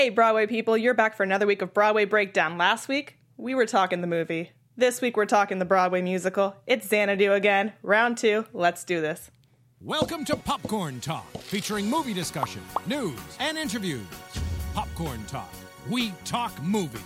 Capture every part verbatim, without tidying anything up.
Hey, Broadway people, you're back for another week of Broadway Breakdown. Last week, we were talking the movie. This week, we're talking the Broadway musical. It's Xanadu again. Round two. Let's do this. Welcome to Popcorn Talk, featuring movie discussion, news, and interviews. Popcorn Talk. We talk movies.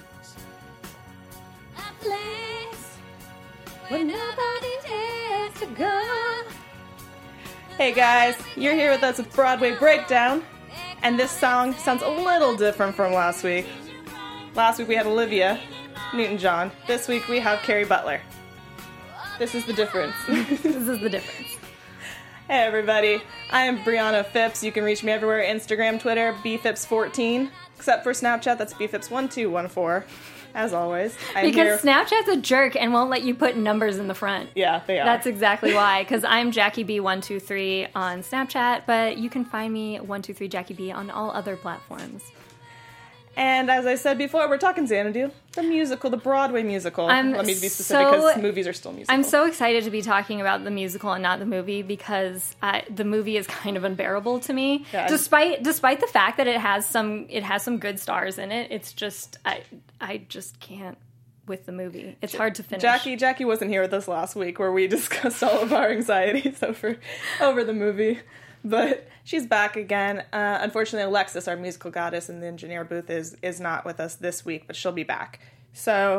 A place where nobody dares to go. Hey guys, you're here with us with Broadway Breakdown, and this song sounds a little different from last week. Last week we had Olivia Newton-John. This week we have Carrie Butler. This is the difference. This is the difference. Hey everybody, I am Brianna Phipps. You can reach me everywhere, Instagram, Twitter, b phipps fourteen, except for Snapchat, that's b phipps one two one four. As always, I'm because here. Snapchat's a jerk and won't let you put numbers in the front. Yeah, they are. That's exactly why, because I'm Jackie B one two three on Snapchat, but you can find me one two three Jackie B on all other platforms. And as I said before, we're talking Xanadu, the musical, the Broadway musical. I'm Let me be specific, so- because movies are still musical. I'm so excited to be talking about the musical and not the movie because I, the movie is kind of unbearable to me. Yeah, despite despite the fact that it has some it has some good stars in it, it's just I I just can't with the movie. It's hard to finish. Jackie Jackie wasn't here with us last week where we discussed all of our anxieties over over the movie. But she's back again. Uh, unfortunately, Alexis, our musical goddess in the engineer booth, is is not with us this week, but she'll be back. So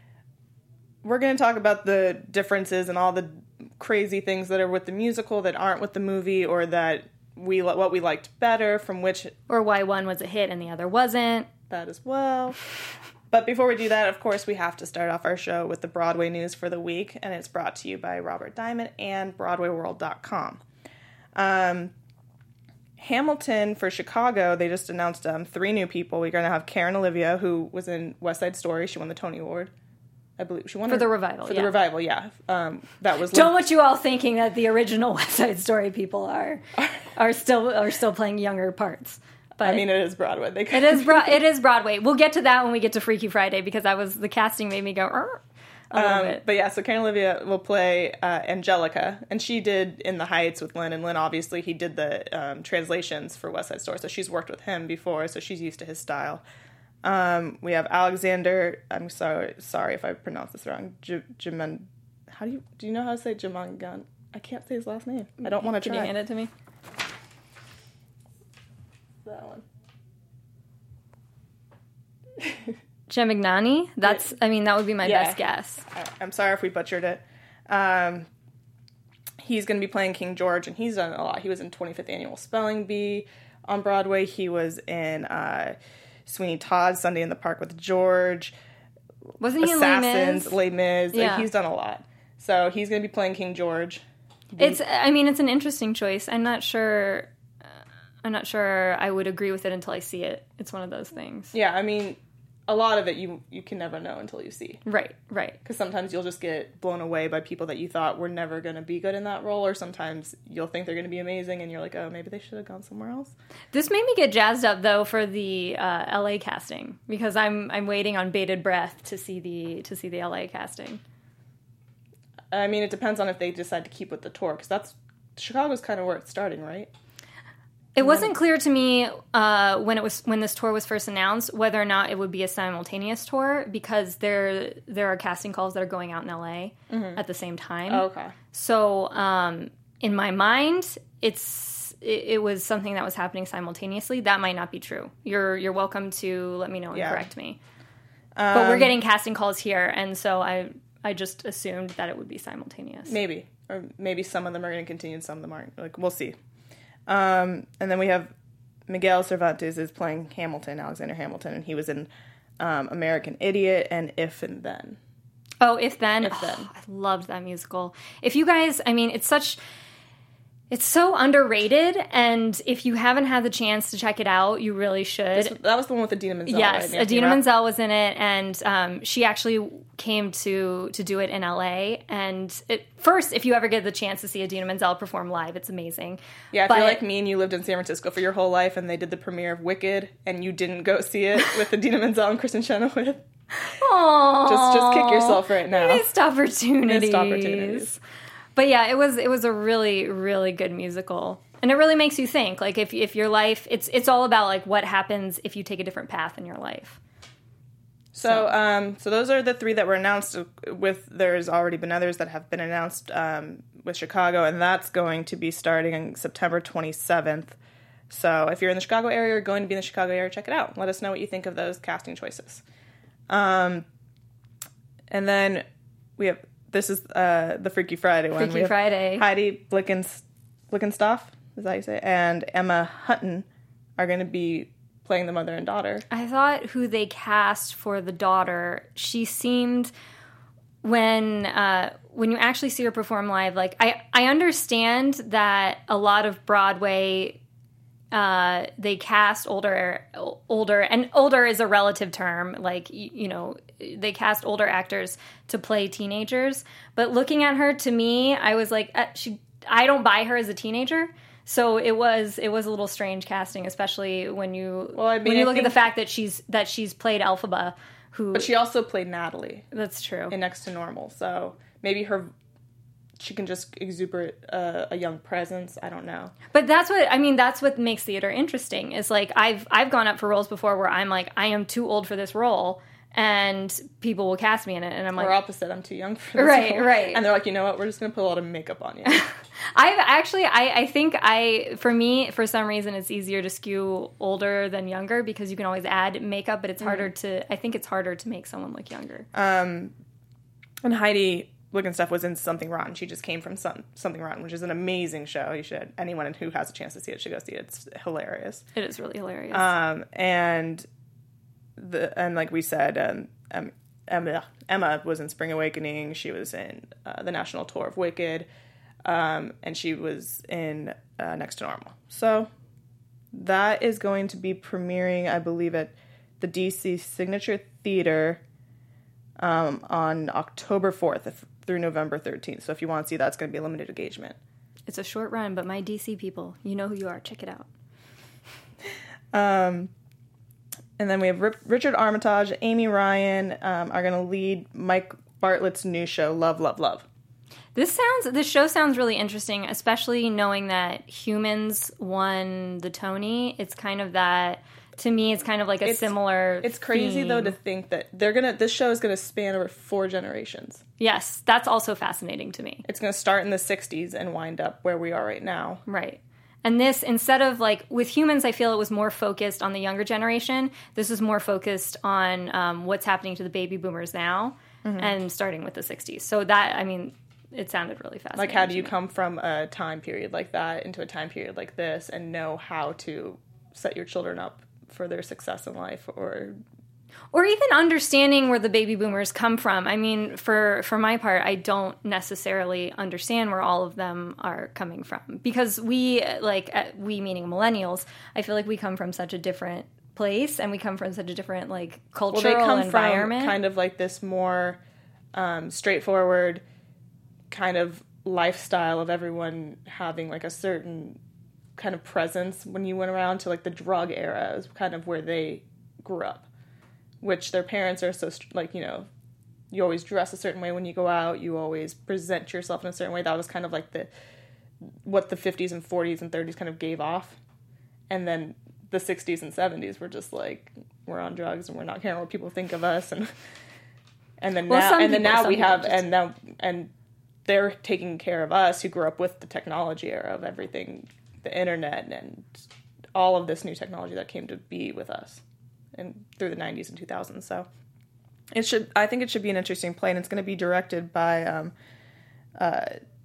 we're going to talk about the differences and all the crazy things that are with the musical that aren't with the movie, or that we what we liked better from which Or why one was a hit and the other wasn't. that as well. But before we do that, of course, we have to start off our show with the Broadway news for the week, and it's brought to you by Robert Diamond and Broadway World dot com. Um, Hamilton for Chicago, they just announced um, three new people. We're going to have Karen Olivia, who was in West Side Story. She won the Tony Award, I believe. She won For her, the revival, For yeah. the revival, yeah. Um, that was Don't want you all thinking that the original West Side Story people are are still are still playing younger parts. But I mean, it is Broadway. They it is Bro- it is Broadway. We'll get to that when we get to Freaky Friday because I was the casting made me go "Arr," a little Um, bit. but yeah, so Karen Olivia will play uh, Angelica, and she did In the Heights with Lynn, and Lynn, obviously, he did the um, translations for West Side Story, so she's worked with him before, so she's used to his style. Um, we have Alexander, I'm sorry sorry if I pronounced this wrong, J- Jaman, how do you, do you know how to say Jamangan? I can't say his last name. I don't want to Can try. you hand it to me? That one. Gemignani? That's I mean that would be my Yeah. best guess. I- I'm sorry if we butchered it. Um, he's going to be playing King George, and he's done a lot. He was in twenty-fifth Annual Spelling Bee on Broadway. He was in uh, Sweeney Todd, Sunday in the Park with George, Wasn't he in Les Assassins, Mis? Les Mis. Like, Yeah. he's done a lot. So he's going to be playing King George. It's I mean it's an interesting choice. I'm not sure uh, I'm not sure I would agree with it until I see it. It's one of those things. Yeah, I mean, a lot of it you you can never know until you see. Right, right. Because sometimes you'll just get blown away by people that you thought were never going to be good in that role, or sometimes you'll think they're going to be amazing, and you're like, oh, maybe they should have gone somewhere else. This made me get jazzed up though for the uh, L A casting because I'm I'm waiting on bated breath to see the to see the L A casting. I mean, it depends on if they decide to keep with the tour, because that's Chicago's kind of where it's starting, right? It wasn't clear to me uh, when it was when this tour was first announced whether or not it would be a simultaneous tour because there there are casting calls that are going out in L A Mm-hmm. at the same time. Oh, okay. So um, in my mind, it's it, it was something that was happening simultaneously. That might not be true. You're you're welcome to let me know and Yeah. correct me. Um, But we're getting casting calls here, and so I I just assumed that it would be simultaneous. Maybe. Or maybe some of them are going to continue and some of them aren't. Like, we'll see. Um, and then we have Miguel Cervantes is playing Hamilton, Alexander Hamilton, and he was in um, American Idiot and If and Then. Oh, If Then. If Oh, Then. I loved that musical. If you guys, I mean, it's such, it's so underrated, and if you haven't had the chance to check it out, you really should. This, that was the one with Adina Menzel. Yes, right? Adina Menzel was in it, and um, she actually came to to do it in L A. And it, first, if you ever get the chance to see Adina Menzel perform live, it's amazing. Yeah, if But- you're like me and you lived in San Francisco for your whole life and they did the premiere of Wicked and you didn't go see it with Adina Menzel and Kristen Chenoweth, Aww, just just kick yourself right now. Missed opportunities. Missed opportunities. But yeah, it was it was a really really good musical. And it really makes you think, like, if if your life, it's it's all about, like, what happens if you take a different path in your life. So, so, um, so those are the three that were announced. With there's already been others that have been announced um, with Chicago, and that's going to be starting on September twenty-seventh. So if you're in the Chicago area or going to be in the Chicago area, check it out. Let us know what you think of those casting choices. Um, and then we have, this is uh, the Freaky Friday one. Freaky we have Friday. Heidi Blickens, Blickenstaff, is that how you say it? And Emma Hutton are going to be playing the mother and daughter. I thought who they cast for the daughter, she seemed, when uh, when you actually see her perform live, like, I, I understand that a lot of Broadway, uh, they cast older, older, and older is a relative term, like, you, you know, they cast older actors to play teenagers, but looking at her, to me, I was like, uh, she, I don't buy her as a teenager. So it was it was a little strange casting, especially when you well, I mean, when you I look think, at the fact that she's that she's played Elphaba, who but she also played Natalie. That's true. In Next to Normal, so maybe her she can just exuberate uh, a young presence. I don't know. But that's what I mean. That's what makes theater interesting. Is like I've I've gone up for roles before where I'm like, I am too old for this role. And people will cast me in it, and I'm like, or opposite, I'm too young for this right, role. right. And they're like, you know what? We're just gonna put a lot of makeup on you. I've actually, I, I think I, for me, for some reason, it's easier to skew older than younger because you can always add makeup, but it's mm-hmm. harder to. I think it's harder to make someone look younger. Um, and Heidi Blickenstaff was in Something Rotten. She just came from some, Something Rotten, which is an amazing show. You should anyone who has a chance to see it should go see it. It's hilarious. It is really hilarious. Um, and. The, and like we said, um, um, Emma, Emma was in Spring Awakening. She was in uh, the national tour of Wicked, um, and she was in uh, Next to Normal. So that is going to be premiering, I believe, at the D C Signature Theater um, on October fourth through November thirteenth. So if you want to see that, it's going to be a limited engagement. It's a short run, but my D C people, you know who you are. Check it out. Um. And then we have Rip, Richard Armitage, Amy Ryan um, are going to lead Mike Bartlett's new show, Love, Love, Love. This sounds. This show sounds really interesting, especially knowing that Humans won the Tony. It's kind of that. To me, it's kind of like a it's, similar. It's crazy theme. though to think that they're gonna. This show is gonna span over four generations. Yes, that's also fascinating to me. It's gonna start in the sixties and wind up where we are right now. Right. And this, instead of, like, with Humans, I feel it was more focused on the younger generation. This is more focused on um, what's happening to the baby boomers now mm-hmm. and starting with the sixties. So that, I mean, it sounded really fascinating. Like, how do you come from a time period like that into a time period like this and know how to set your children up for their success in life or... Or even understanding where the baby boomers come from. I mean, for, for my part, I don't necessarily understand where all of them are coming from. Because we, like, we meaning millennials, I feel like we come from such a different place and we come from such a different, like, cultural well, they come environment. From kind of like this more um, straightforward kind of lifestyle of everyone having, like, a certain kind of presence when you went around to, like, the drug era is kind of where they grew up. Which their parents are so, like, you know, you always dress a certain way when you go out. You always present yourself in a certain way. That was kind of like the, what the fifties and forties and thirties kind of gave off. And then the sixties and seventies were just like, we're on drugs and we're not caring what people think of us. And and then well, now, and then people, now we have, just... and now, and they're taking care of us who grew up with the technology era of everything, the internet and all of this new technology that came to be with us. And through the nineties and two thousands, so it should. I think it should be an interesting play, and it's going to be directed by um, uh,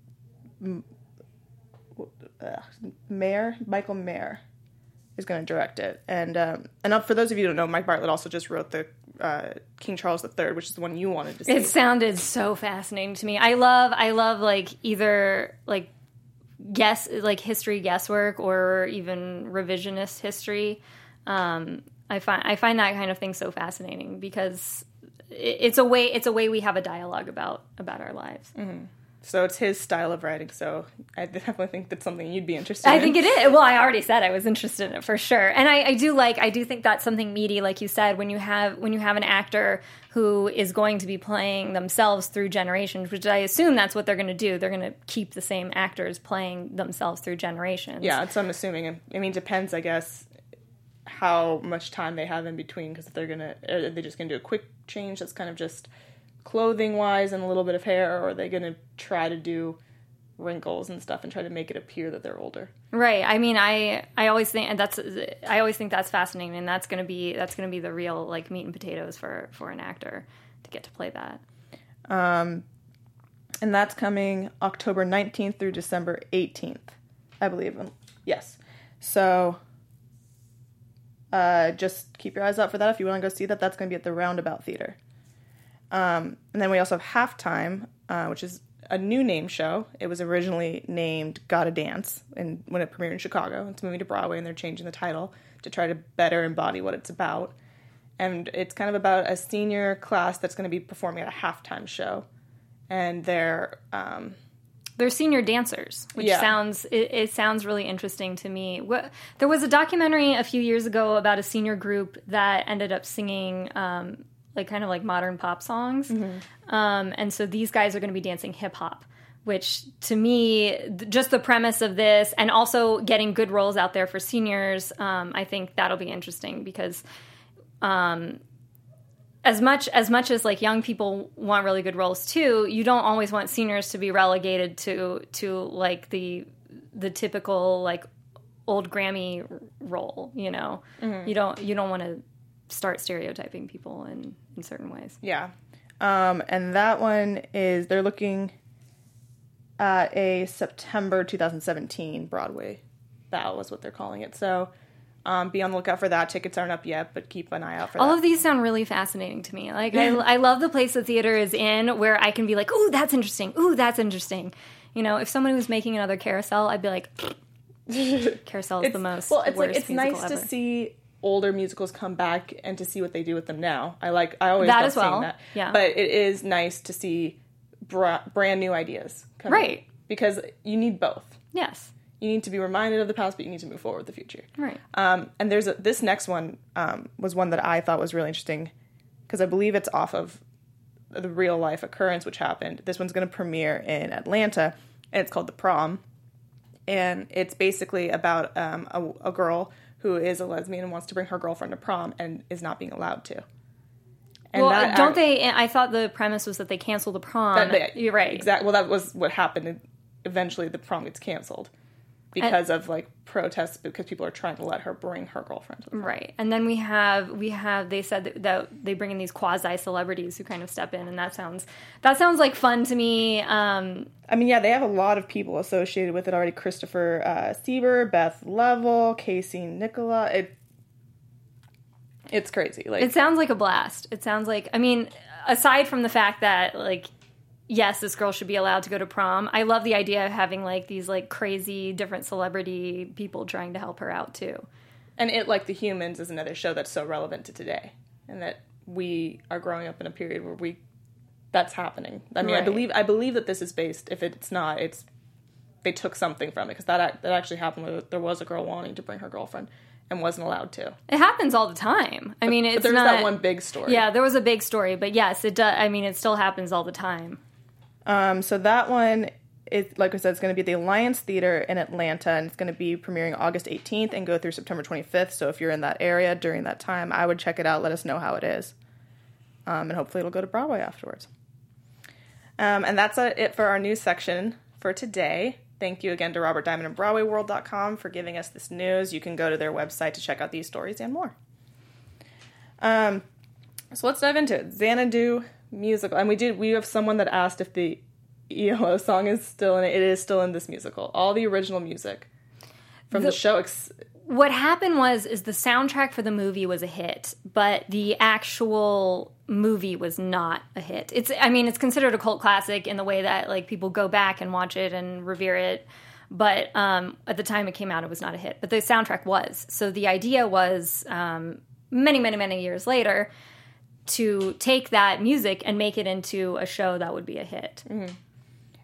uh, Mayer Michael Mayer is going to direct it, and um, and up for those of you who don't know, Mike Bartlett also just wrote the uh, King Charles the Third, which is the one you wanted to see. It sounded so fascinating to me. I love, I love like either like guess like history guesswork or even revisionist history. Um, I find I find that kind of thing so fascinating because it's a way it's a way we have a dialogue about about our lives. Mm-hmm. So it's his style of writing, so I definitely think that's something you'd be interested I in. I think it is. Well, I already said I was interested in it for sure. And I, I do like, I do think that's something meaty, like you said, when you have when you have an actor who is going to be playing themselves through generations, which I assume that's what they're going to do. They're going to keep the same actors playing themselves through generations. Yeah, that's what I'm assuming. I mean, it depends, I guess, how much time they have in between, because if they're going to, are they just going to do a quick change that's kind of just clothing-wise and a little bit of hair, or are they going to try to do wrinkles and stuff and try to make it appear that they're older? Right. I mean, I I always think and that's I always think that's fascinating, and that's going to be that's going to be the real like meat and potatoes for for an actor to get to play that. Um, and that's coming October nineteenth through December eighteenth, I believe. Yes. So uh, just keep your eyes out for that if you want to go see that. That's going to be at the Roundabout Theater. Um, and then we also have Halftime, uh, which is a new name show. It was originally named Gotta Dance, and when it premiered in Chicago, it's moving to Broadway, and they're changing the title to try to better embody what it's about. And it's kind of about a senior class that's going to be performing at a halftime show, and they're um, they're senior dancers, which yeah. sounds it, it sounds really interesting to me. What, there was a documentary a few years ago about a senior group that ended up singing. Um, like kind of like modern pop songs. Mm-hmm. Um, and so these guys are going to be dancing hip hop, which to me, th- just the premise of this and also getting good roles out there for seniors, um, I think that'll be interesting because um, as much as much as like young people want really good roles too, you don't always want seniors to be relegated to to like the the typical like old Grammy role, you know. Mm-hmm. You don't you don't want to start stereotyping people in, in certain ways. Yeah. Um, and that one is, they're looking at a September twenty seventeen Broadway Bow is what they're calling it. So um, be on the lookout for that. Tickets aren't up yet, but keep an eye out for All that. All of these sound really fascinating to me. Like, I, I love the place the theater is in where I can be like, ooh, that's interesting. Ooh, that's interesting. You know, if someone was making another Carousel, I'd be like, Carousel is it's, the most well, it's worst like, it's nice ever. to see older musicals come back and to see what they do with them now. I like, I always that love as well. seeing that. Yeah. But it is nice to see bra- brand new ideas come right. in, because you need both. Yes. You need to be reminded of the past, but you need to move forward with the future. Right. Um, and there's a, this next one um, was one that I thought was really interesting, because I believe it's off of the real life occurrence which happened. This one's going to premiere in Atlanta, and it's called The Prom. And it's basically about um, a, a girl who is a lesbian and wants to bring her girlfriend to prom and is not being allowed to. And well, that don't act- they? I thought the premise was that they canceled the prom. That, they, You're right. Exactly. Well, that was what happened. Eventually, the prom gets canceled because and, of like protests, because people are trying to let her bring her girlfriend to the prom. Right. And then we have we have they said that, that they bring in these quasi celebrities who kind of step in, and that sounds that sounds like fun to me. Um, I mean, yeah, they have a lot of people associated with it already. Christopher uh, Sieber, Beth Level, Casey Nicola. It it's crazy. Like, it sounds like a blast. It sounds like, I mean, aside from the fact that like, yes, this girl should be allowed to go to prom. I love the idea of having like these like crazy different celebrity people trying to help her out too. And It Like the Humans is another show that's so relevant to today, and that we are growing up in a period where we that's happening. I mean, right. I believe I believe that this is based. If it's not, it's they took something from it, because that that actually happened. Where there was a girl wanting to bring her girlfriend and wasn't allowed to. It happens all the time. I but, mean, it's but there was not that one big story. Yeah, there was a big story, but yes, it does. I mean, it still happens all the time. Um, so that one is, like I said, it's going to be at the Alliance Theater in Atlanta, and it's going to be premiering August eighteenth and go through September twenty-fifth. So if you're in that area during that time, I would check it out. Let us know how it is. Um, and hopefully it'll go to Broadway afterwards. Um, and that's a, it for our news section for today. Thank you again to Robert Diamond and Broadway World dot com for giving us this news. You can go to their website to check out these stories and more. Um, so let's dive into it. Xanadu musical. And we did, we have someone that asked if the E L O song is still in it. It is still in this musical. All the original music from the, the show. Ex- what happened was, is the soundtrack for the movie was a hit, but the actual movie was not a hit. It's, I mean, it's considered a cult classic in the way that like people go back and watch it and revere it. But um, at the time it came out, it was not a hit. But the soundtrack was. So the idea was um, many, many, many years later to take that music and make it into a show that would be a hit. Mm-hmm.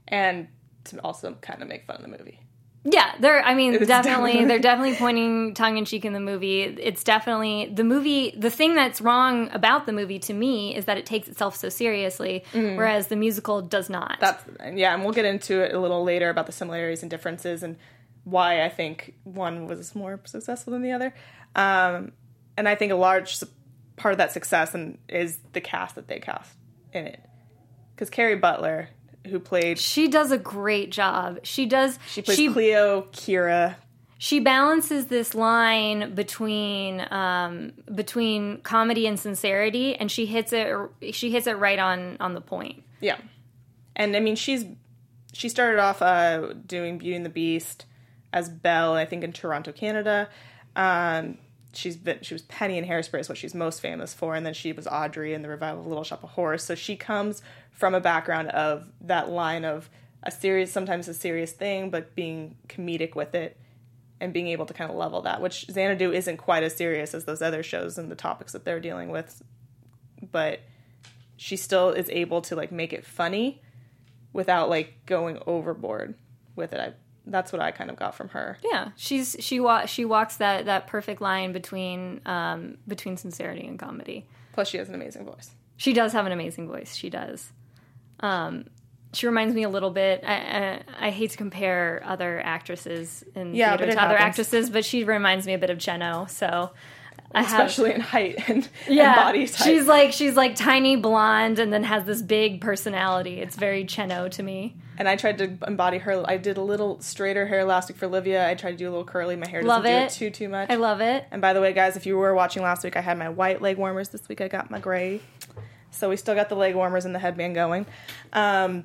and to also kind of make fun of the movie. Yeah, they're, I mean, It's definitely, definitely- they're definitely pointing tongue-in-cheek in the movie. It's definitely, the movie, the thing that's wrong about the movie to me is that it takes itself so seriously, whereas the musical does not. That's yeah, and we'll get into it a little later about the similarities and differences and why I think one was more successful than the other. Um, and I think a large su- part of that success and is the cast that they cast in it. Because Carrie Butler, who played... She does a great job. She does... She plays Cleo, Kira. She balances this line between um, between comedy and sincerity, and she hits it. She hits it right on, on the point. Yeah, and I mean she's she started off uh, doing Beauty and the Beast as Belle, I think in Toronto, Canada. Um, she's been she was Penny in Hairspray is what she's most famous for, and then she was Audrey in the revival of Little Shop of Horrors. So she comes from a background of that line of a serious, sometimes a serious thing, but being comedic with it. And being able to kind of level that, which Xanadu isn't quite as serious as those other shows and the topics that they're dealing with. But she still is able to, like, make it funny without, like, going overboard with it. I, that's what I kind of got from her. Yeah, she's she wa- she walks that, that perfect line between um, between sincerity and comedy. Plus, she has an amazing voice. She does have an amazing voice. She does. Um, she reminds me a little bit. I, I, I hate to compare other actresses in Yeah, theater but it to other happens. actresses, but she reminds me a bit of Cheno. So, I have, Especially in height and, yeah, and body type. she's like she's like tiny blonde and then has this big personality. It's very Cheno to me. And I tried to embody her. I did a little straighter hair elastic for Livia. I tried to do a little curly. My hair doesn't Love do it. it too, too much. I love it. And by the way, guys, if you were watching last week, I had my white leg warmers. This week I got my gray. So we still got the leg warmers and the headband going. Um,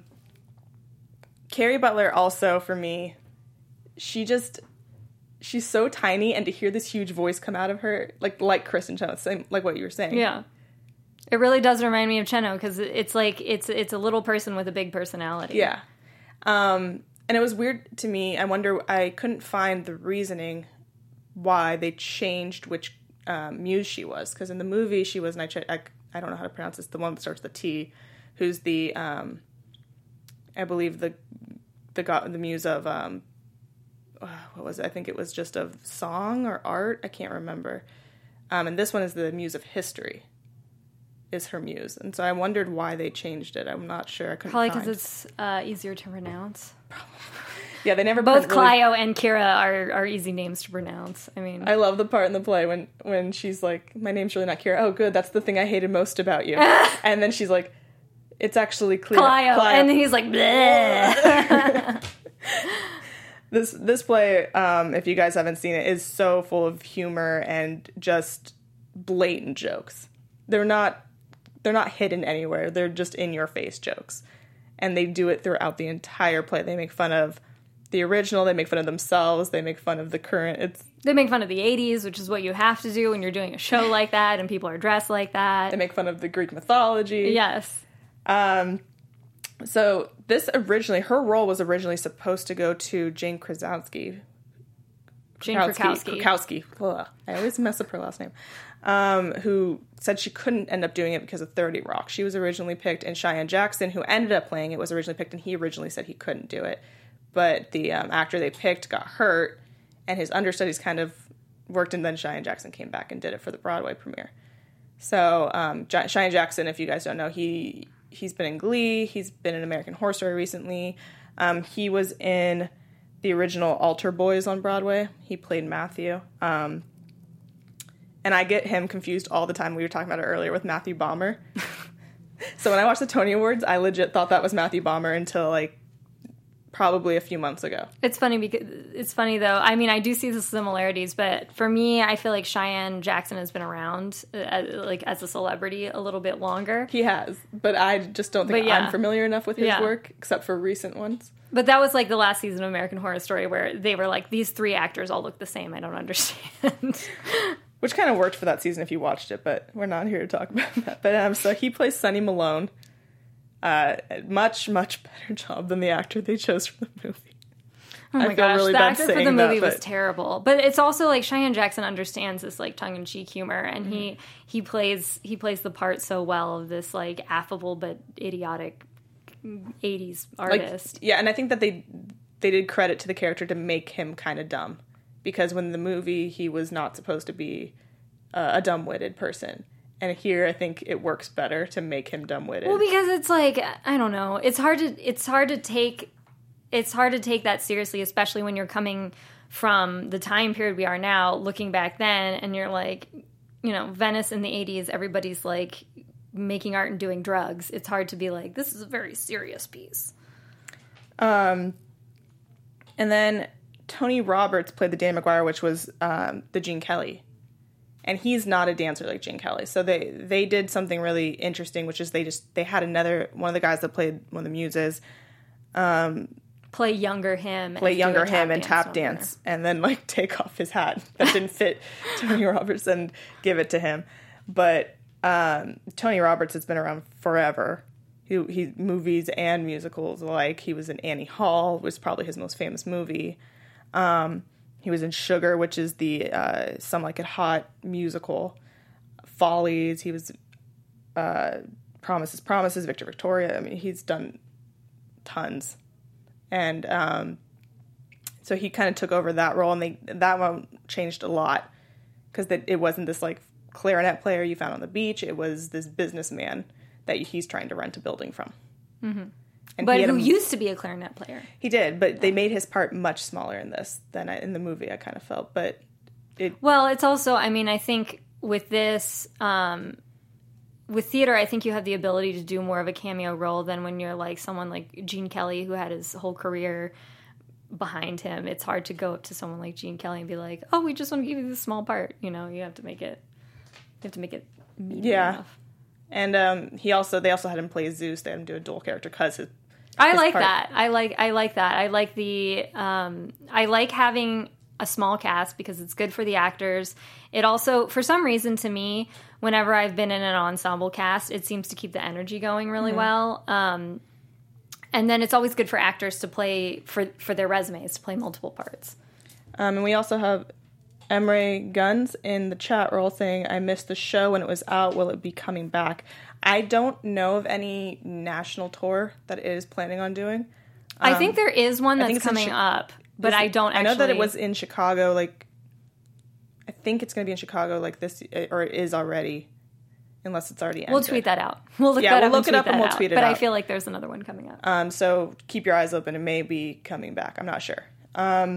Carrie Butler also, for me, she just, she's so tiny, and to hear this huge voice come out of her, like like Kristen Chenoweth, same like what you were saying. Yeah. It really does remind me of Cheno because it's like it's it's a little person with a big personality. Yeah. Um, and it was weird to me. I wonder, I couldn't find the reasoning why they changed which um, muse she was. Because in the movie, she was, and I, ch- I, I don't know how to pronounce this, the one that starts with the T, who's the, um, I believe, the the god, the muse of, um, what was it? I think it was just of song or art. I can't remember. Um, and this one is the muse of history. Is her muse, and so I wondered why they changed it. I'm not sure. I couldn't Probably find. because it's uh, easier to pronounce. Yeah, they never Both put really- Clio and Kira are, are easy names to pronounce. I mean, I love the part in the play when when she's like, "My name's really not Kira." Oh, good. That's the thing I hated most about you. And then she's like, "It's actually Cleo." Clio, and he's like, bleh. This this play, um, if you guys haven't seen it, is so full of humor and just blatant jokes. They're not they're not hidden anywhere. They're just in your face jokes, and they do it throughout the entire play. They make fun of the original. They make fun of themselves. They make fun of the current. It's They make fun of the eighties, which is what you have to do when you're doing a show like that and people are dressed like that. they make fun of the Greek mythology. Yes. Um, so this originally, her role was originally supposed to go to Jane Krakowski. Jane Krakowski. Krakowski. Ugh, I always mess up her last name. Um, who said she couldn't end up doing it because of thirty Rock. She was originally picked, and Cheyenne Jackson, who ended up playing it, was originally picked, and he originally said he couldn't do it. But the um, actor they picked got hurt, and his understudies kind of worked, and then Cheyenne Jackson came back and did it for the Broadway premiere. So um, J- Cheyenne Jackson, if you guys don't know, he he's been in Glee. He's been in American Horror Story recently. Um, he was in the original Altar Boys on Broadway. He played Matthew. Um, and I get him confused all the time. We were talking about it earlier with Matthew Bomber. So when I watched the Tony Awards, I legit thought that was Matthew Bomber until like probably a few months ago. It's funny because it's funny though. I mean, I do see the similarities, but for me, I feel like Cheyenne Jackson has been around uh, as, like as a celebrity a little bit longer. He has, but I just don't think But yeah. I'm familiar enough with his Yeah. work, except for recent ones. But that was like the last season of American Horror Story where they were like, these three actors all look the same. I don't understand. Which kind of worked for that season if you watched it, but we're not here to talk about that. But um, so he plays Sonny Malone. Uh, much, much better job than the actor they chose for the movie. Oh my I feel gosh, really the bad actor for saying the movie that, was but- terrible. But it's also like Cheyenne Jackson understands this like tongue-in-cheek humor, and Mm-hmm. he he plays he plays the part so well of this like affable but idiotic eighties Like, artist. yeah, and I think that they they did credit to the character to make him kind of dumb, because when in the movie he was not supposed to be uh, a dumb-witted person, and here I think it works better to make him dumb-witted. Well, because it's like, I don't know, it's hard to it's hard to take it's hard to take that seriously, especially when you're coming from the time period we are now, looking back then, and you're like, you know, Venice in the eighties, everybody's like making art and doing drugs. It's hard to be like, this is a very serious piece. Um, and then Tony Roberts played the Dan McGuire, which was um, the Gene Kelly. And he's not a dancer like Gene Kelly. So they, they did something really interesting, which is they just, they had another, one of the guys that played one of the muses, um, play younger him. Play and younger him and tap number. dance. And then, like, take off his hat that didn't fit Tony Roberts and give it to him. But um, Tony Roberts has been around forever. He, he movies and musicals alike. He was in Annie Hall, was probably his most famous movie. Um, he was in Sugar, which is the uh, Some Like It Hot musical. Follies. He was uh, Promises, Promises, Victor Victoria. I mean, he's done tons. And um, so he kind of took over that role, and they, that one changed a lot, because it wasn't this, like, clarinet player you found on the beach. It was this businessman that he's trying to rent a building from. Mm-hmm. And but he who a, used to be a clarinet player. He did, but they made his part much smaller in this than I, in the movie, I kind of felt. But it... Well, it's also, I mean, I think with this... Um, with theater, I think you have the ability to do more of a cameo role than when you're like someone like Gene Kelly, who had his whole career behind him. It's hard to go up to someone like Gene Kelly and be like, "Oh, we just want to give you this small part." You know, you have to make it. You have to make it meaty yeah. enough. And um, he also, they also had him play Zeus. They had him do a dual character because his. I his like part, that. I like. I like that. I like the. Um, I like having a small cast because it's good for the actors. It also, for some reason, to me, whenever I've been in an ensemble cast, it seems to keep the energy going really mm-hmm. well. Um, and then it's always good for actors to play, for, for their resumes, to play multiple parts. Um, and we also have Emre Guns in the chat roll saying, I missed the show when it was out. Will it be coming back? I don't know of any national tour that it is planning on doing. Um, I think there is one that's coming chi- up, but I don't actually... I know that it was in Chicago, like... I think it's going to be in Chicago, like this, or it is already, unless it's already ended. We'll tweet that out. We'll look yeah, that we'll up look and it up and we'll out. tweet it but out. But I feel like there's another one coming up. Um, so keep your eyes open. It may be coming back. I'm not sure. Um,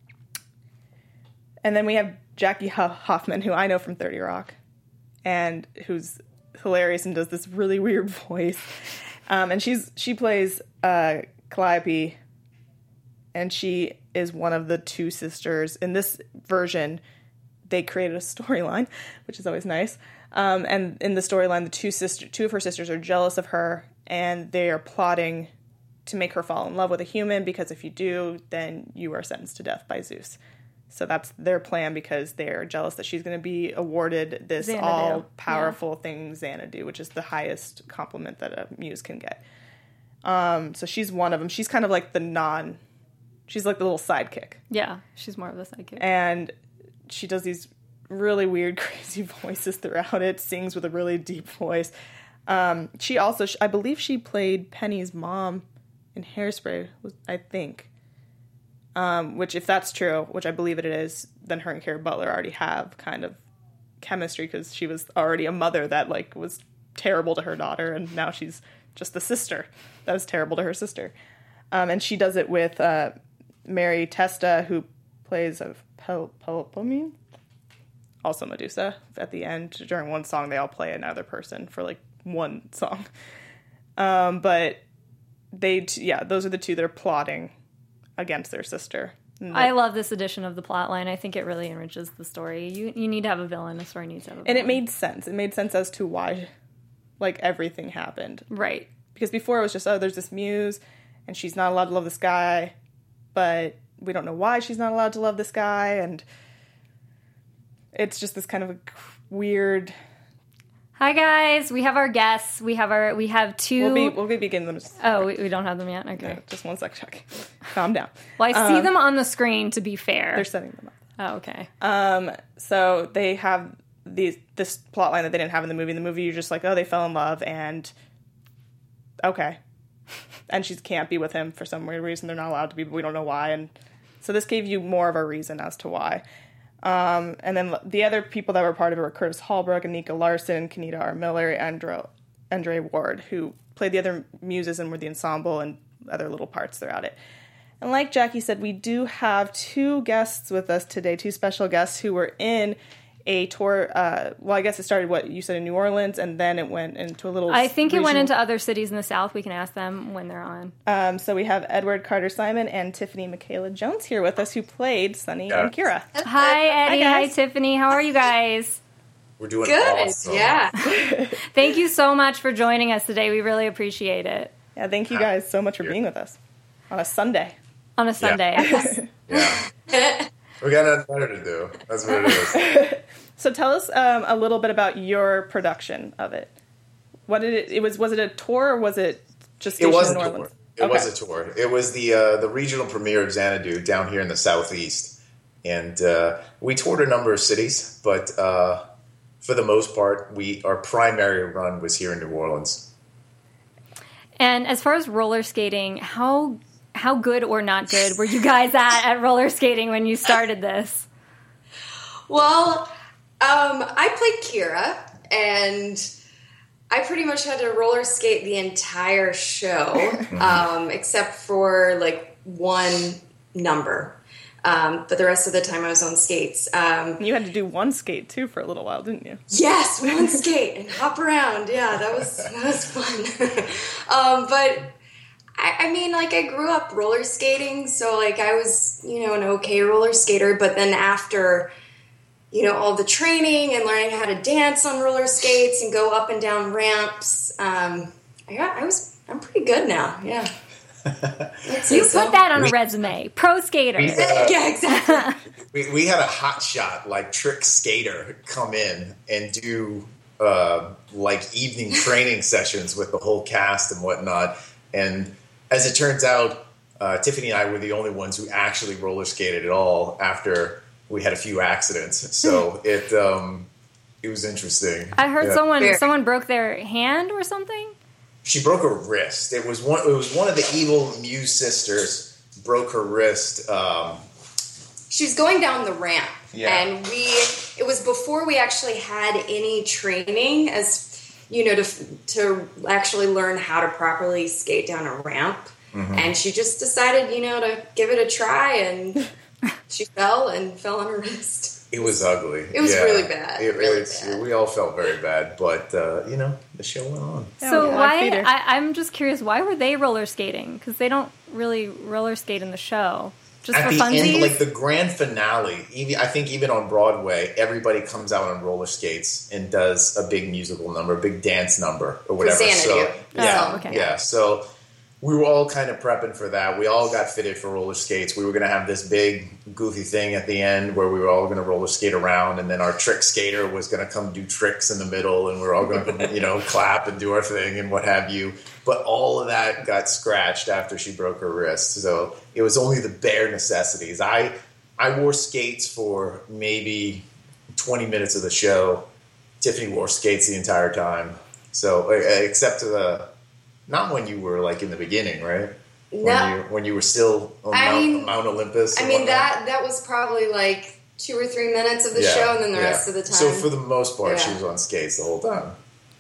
and then we have Jackie Hoffman, who I know from thirty Rock, and who's hilarious and does this really weird voice. Um, and she's she plays uh, Calliope, and she is one of the two sisters. In this version, they created a storyline, which is always nice. Um, and in the storyline, the two sister, two of her sisters are jealous of her, and they are plotting to make her fall in love with a human, because if you do, then you are sentenced to death by Zeus. So that's their plan, because they're jealous that she's going to be awarded this Xanadu. all-powerful yeah. thing, Xanadu, which is the highest compliment that a muse can get. Um, so she's one of them. She's kind of like the non... She's like the little sidekick. Yeah, she's more of the sidekick. And she does these really weird, crazy voices throughout it, sings with a really deep voice. Um, she also, I believe she played Penny's mom in Hairspray, I think. Um, which, if that's true, which I believe it is, then her and Carrie Butler already have kind of chemistry, because she was already a mother that, like, was terrible to her daughter, and now she's just the sister that was terrible to her sister. Um, and she does it with uh, Mary Testa, who plays a Pel- Pelopomene, also Medusa. At the end, during one song, they all play another person for, like, one song. Um, but they, t- yeah, those are the two that are plotting against their sister. I love this edition of the plot line. I think it really enriches the story. You you need to have a villain. A story needs to have a villain. And it made sense. It made sense as to why, like, everything happened. Right. Because before it was just, oh, there's this muse, and she's not allowed to love this guy, but we don't know why she's not allowed to love this guy, and it's just this kind of a weird... Hi guys, we have our guests. We have our we have two. We'll be we'll be beginning them. Oh, we, we don't have them yet. Okay, no, just one sec, Chuck. Calm down. Well, I see um, them on the screen. To be fair, they're setting them up. Oh, okay. Um, so they have these this plot line that they didn't have in the movie. In the movie, you're just like, oh, they fell in love, and okay, and she can't be with him for some weird reason. They're not allowed to be, but we don't know why. And so this gave you more of a reason as to why. Um, and then the other people that were part of it were Curtis Hallbrook, Anika Larson, Kenita R. Miller, Andrew, Andre Ward, who played the other muses and were the ensemble and other little parts throughout it. And like Jackie said, we do have two guests with us today, two special guests who were in a tour. Uh, well, I guess it started, what, you said in New Orleans, and then it went into a little I think regional... it went into other cities in the South. We can ask them when they're on. Um, so we have Edward Carter-Simon and Tiffany Michaela Jones here with us, who played Sunny yeah. and Kira. Hi, Eddie. Hi, Hi, Tiffany. How are you guys? We're doing good. Awesome. Yeah. Thank you so much for joining us today. We really appreciate it. Yeah, thank you guys so much for being with us on a Sunday. On a Sunday. Yeah. yeah. We got nothing better to do. That's what it is. So tell us um, a little bit about your production of it. What did it? It was was it a tour or was it just stationed it was in New a Orleans? tour. It okay. was a tour. It was the uh, the regional premiere of Xanadu down here in the Southeast, and uh, we toured a number of cities, but uh, for the most part, we our primary run was here in New Orleans. And as far as roller skating, how how good or not good were you guys at at roller skating when you started this? Well. Um, I played Kira, and I pretty much had to roller skate the entire show, um, except for, like, one number. Um, but the rest of the time I was on skates. Um, you had to do one skate, too, for a little while, didn't you? Yes, one skate, and hop around. Yeah, that was, that was fun. um, but, I, I mean, like, I grew up roller skating, so, like, I was, you know, an okay roller skater, but then after... you know, all the training and learning how to dance on roller skates and go up and down ramps. Um, I got, I was, I'm pretty good now. Yeah. You so. Put that on a resume. Pro skater. We, uh, yeah, exactly. we, we had a hot shot, like, trick skater come in and do, uh, like, evening training sessions with the whole cast and whatnot. And as it turns out, uh, Tiffany and I were the only ones who actually roller skated at all after... we had a few accidents, so it um, it was interesting. I heard yeah. someone someone broke their hand or something. She broke her wrist. It was one. It was one of the evil Muse sisters broke her wrist. Um, she was going down the ramp, yeah. and we. It was before we actually had any training, as you know, to to actually learn how to properly skate down a ramp. Mm-hmm. And she just decided, you know, to give it a try and. She fell and fell on her wrist. It was ugly. It was yeah. really bad. It, really it, bad. We all felt very bad, but uh, you know, the show went on. So yeah, why? I, I'm just curious. Why were they roller skating? Because they don't really roller skate in the show. Just At for the funsies? end, like the grand finale, even, I think even on Broadway, everybody comes out on roller skates and does a big musical number, a big dance number, or whatever. For so Xanadu. yeah, oh, okay. yeah. So. We were all kind of prepping for that. We all got fitted for roller skates. We were going to have this big, goofy thing at the end where we were all going to roller skate around, and then our trick skater was going to come do tricks in the middle, and we were all going to, you know, clap and do our thing and what have you. But all of that got scratched after she broke her wrist. So it was only the bare necessities. I I wore skates for maybe twenty minutes of the show. Tiffany wore skates the entire time. So except to the... Not when you were, like, in the beginning, right? No. When you, when you were still on I Mount, mean, Mount Olympus. I mean, that that was probably, like, two or three minutes of the yeah, show, and then the yeah. rest of the time. So, for the most part, yeah. she was on skates the whole time.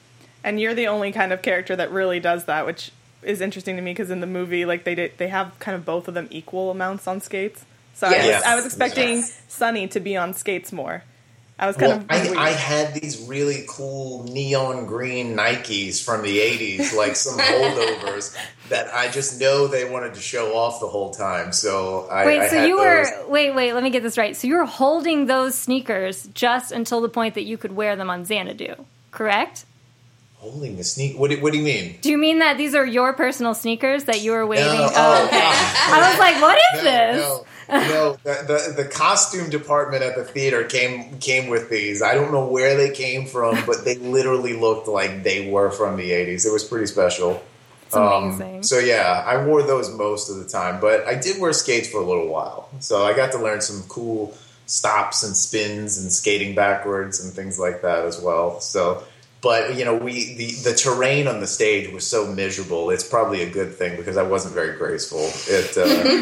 And you're the only kind of character that really does that, which is interesting to me, because in the movie, like, they did, they have kind of both of them equal amounts on skates. So yes. I, was, Yes. I was expecting yes. Sunny to be on skates more. I was kind Well, of I, weird. I had these really cool neon green Nikes from the eighties, like some holdovers, that I just know they wanted to show off the whole time. So I Wait, I so had you those. were wait, wait. Let me get this right. So you were holding those sneakers just until the point that you could wear them on Xanadu, correct? Holding the sneak. What do, what do you mean? Do you mean that these are your personal sneakers that you were waiting? No, oh, oh, okay. God. I was like, what is No, this? no. No, the, the the costume department at the theater came came with these. I don't know where they came from, but they literally looked like they were from the eighties. It was pretty special. It's amazing. Um, so yeah, I wore those most of the time, but I did wear skates for a little while. So I got to learn some cool stops and spins and skating backwards and things like that as well. So but you know, we the, the terrain on the stage was so miserable. It's probably a good thing because I wasn't very graceful. It,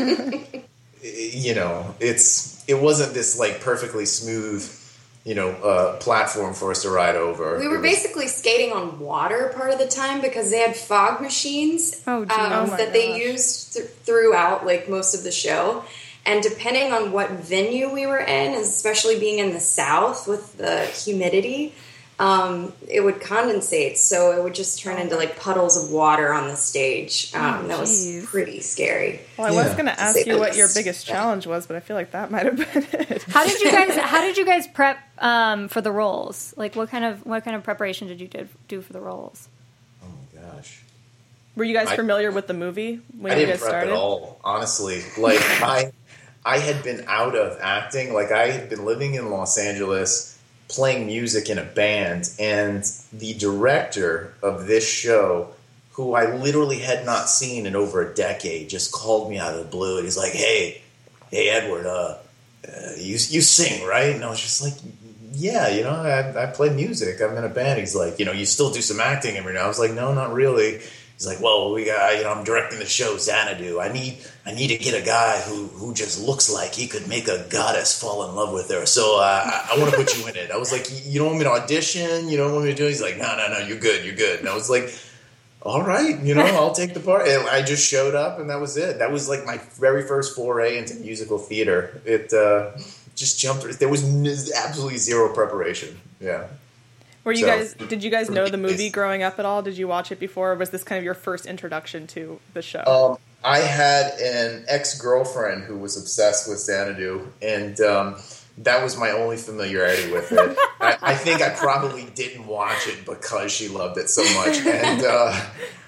uh, it you know, it's it wasn't this like perfectly smooth, you know, uh, platform for us to ride over. We were it was, basically skating on water part of the time because they had fog machines Oh, geez. um, Oh my that they gosh. used th- throughout like most of the show. And depending on what venue we were in, especially being in the South with the humidity, um, it would condensate. So it would just turn into like puddles of water on the stage. Um, Oh, that was geez. pretty scary. Well, I was Yeah. going to ask Say you the what your least. biggest Yeah. challenge was, but I feel like that might have been it. How did you guys? How did you guys prep um, for the roles? Like, what kind of what kind of preparation did you do, do for the roles? oh my gosh. Were you guys I- familiar with the movie when I you didn't guys prep started? at all, honestly. Like I, I had been out of acting. Like I had been living in Los Angeles, playing music in a band, and the director of this show, who I literally had not seen in over a decade, just called me out of the blue, and he's like, "Hey, hey, Edward, uh, uh, you you sing, right?" And I was just like, "Yeah, you know, I, I play music. I'm in a band." He's like, "You know, you still do some acting every now." I was like, "No, not really." He's like, "Well, we got, you know, I'm directing the show Xanadu. I need, I need to get a guy who, who just looks like he could make a goddess fall in love with her. So uh, I, I want to put you in it." I was like, "You don't want me to audition? You don't want me to do it?" He's like, "No, no, no, you're good, you're good." And I was like, "All right, you know, I'll take the part." And I just showed up, and that was it. That was like my very first foray into musical theater. It uh, just jumped. There was n- absolutely zero preparation. Yeah. Were you So, guys? Did you guys for know me, the movie it's- growing up at all? Did you watch it before, or was this kind of your first introduction to the show? Um, I had an ex-girlfriend who was obsessed with Xanadu, and um, that was my only familiarity with it. I, I think I probably didn't watch it because she loved it so much, and uh,